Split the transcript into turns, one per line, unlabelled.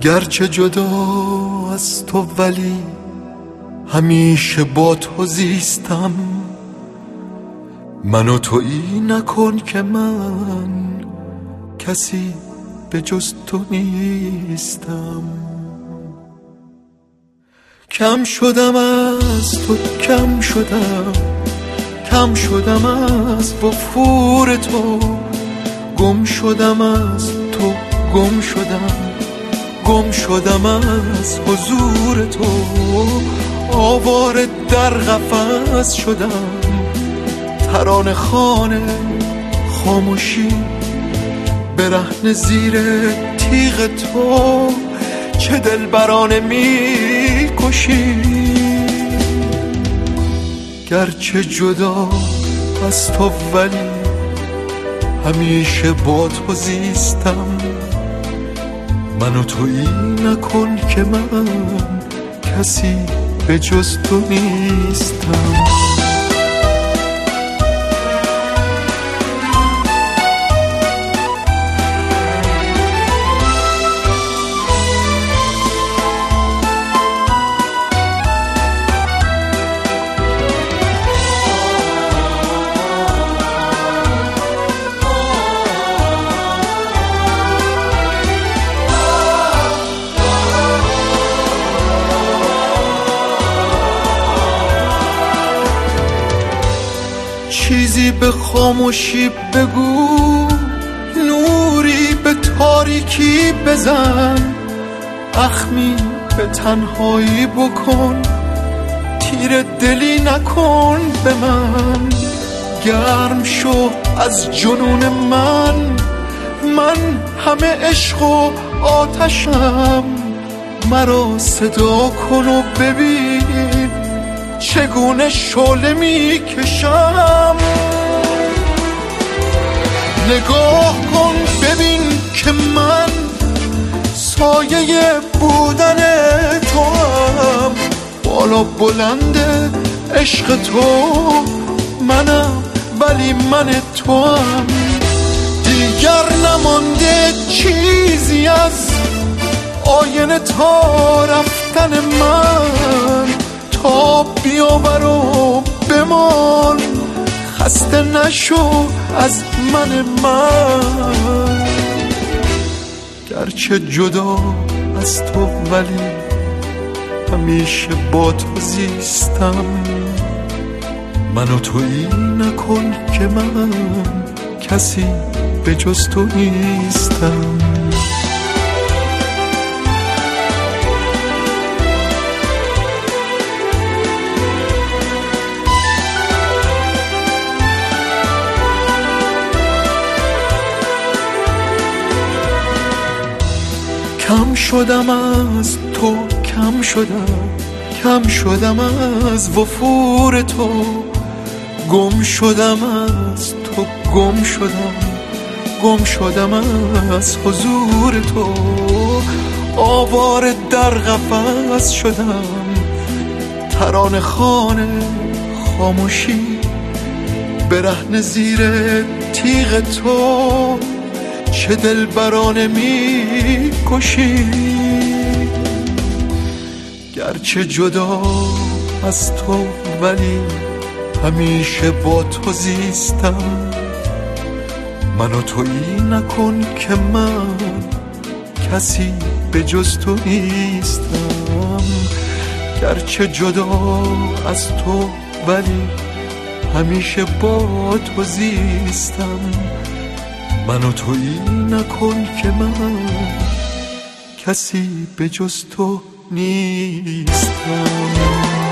گرچه جدا از تو ولی همیشه با تو زیستم. منو تویی نکن که من کسی به جز تو نیستم. کم شدم از تو، کم شدم از وفور تو، گم شدم از تو، گم شدم از حضور تو. آواره در قفس شدم، ترانه خوان خاموشی، برهنه زیر تیغ تو. چه دلبرانه میکشی، گرچه جدا از تو ولی همیشه با تو زیستم. منو تویی نکن که من کسی به جز تو نیستم. چیزی به خاموشی بگو، نوری به تاریکی بزن، اخمی به تنهایی بکن، تیر دلی نکن به من. گرم شو از جنون من همه عشق و آتشم. مرا صدا کن و ببین چگونه شعله میکشم. نگاه کن ببین که من سایه بودن تو هم، بالا بلند عشق تو منم ولی من تو هم. دیگر نمانده چیزی از آینه تا رفتن من، تا بیاور و بمان، خسته نشو از من. گرچه جدا از تو ولی همیشه با تو زیستم. منو تویی نکن که من کسی به جز تو نیستم. کم شدم از تو، کم شدم از وفور تو، گم شدم از تو، گم شدم از حضور تو. آواره در قفس شدم، ترانه خوان خاموشی، برهنه زیر تیغ تو. چه دلبرانه میکشی، گرچه جدا از تو ولی همیشه با تو زیستم. منو تویی نکن که من کسی به جز تو نیستم. گرچه جدا از تو ولی همیشه با تو زیستم. منو تویی نکن که من کسی به جز تو نیستم.